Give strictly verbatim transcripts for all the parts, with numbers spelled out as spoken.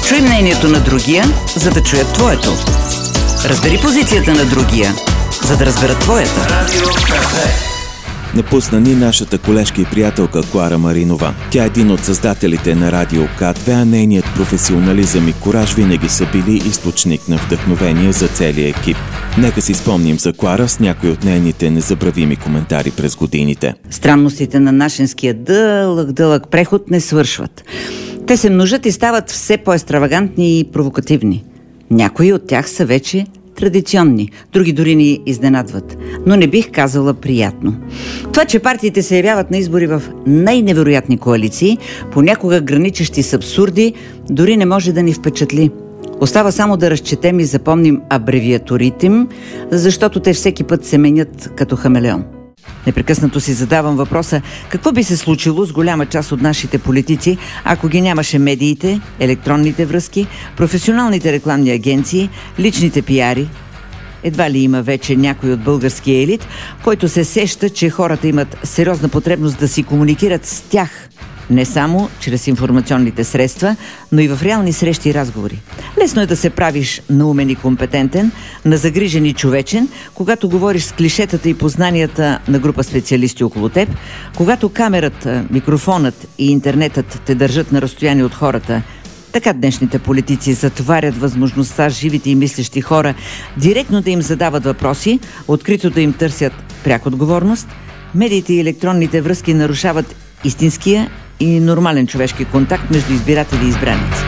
Чуй мнението на другия, за да чуят твоето. Разбери позицията на другия, за да разберат твоята. Напусна ни нашата колежка и приятелка Клара Маринова. Тя е един от създателите на Радио К две, а нейният професионализъм и кураж винаги са били източник на вдъхновение за целия екип. Нека си спомним за Клара с някои от нейните незабравими коментари през годините. Странностите на нашенския дълъг, дълъг преход не свършват. Те се множат и стават все по-екстравагантни и провокативни. Някои от тях са вече традиционни, други дори ни изненадват, но не бих казала приятно. Това, че партиите се явяват на избори в най-невероятни коалиции, понякога граничещи с абсурди, дори не може да ни впечатли. Остава само да разчетем и запомним абревиатурите им, защото те всеки път се менят като хамелеон. Непрекъснато си задавам въпроса, какво би се случило с голяма част от нашите политици, ако ги нямаше медиите, електронните връзки, професионалните рекламни агенции, личните пиари. Едва ли има вече някой от българския елит, който се сеща, че хората имат сериозна потребност да си комуникират с тях, не само чрез информационните средства, но и в реални срещи и разговори. Лесно е да се правиш наумен и компетентен, на загрижен и човечен, когато говориш с клишетата и познанията на група специалисти около теб, когато камерата, микрофонът и интернетът те държат на разстояние от хората. Така днешните политици затварят възможността живите и мислещи хора директно да им задават въпроси, открито да им търсят пряка отговорност. Медиите и електронните връзки нарушават истинския и нормален човешки контакт между избиратели и избраници.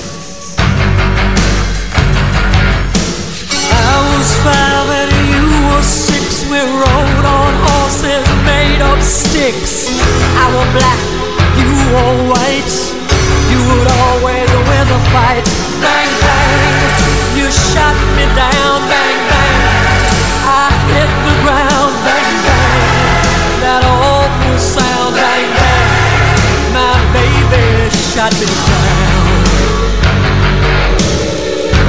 Shot me down.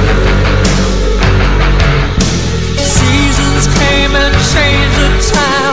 Seasons came and changed the town.